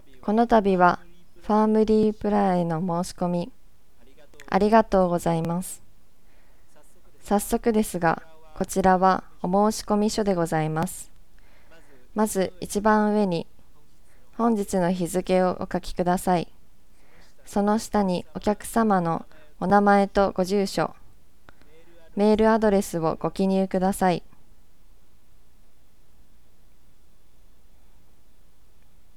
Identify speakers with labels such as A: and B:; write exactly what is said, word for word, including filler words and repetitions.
A: この度はファームリープラへの申し込みありがとうございます。早速ですが、こちらはお申し込み書でございます。まず一番上に本日の日付をお書きください。その下にお客様のお名前とご住所、メールアドレスをご記入ください。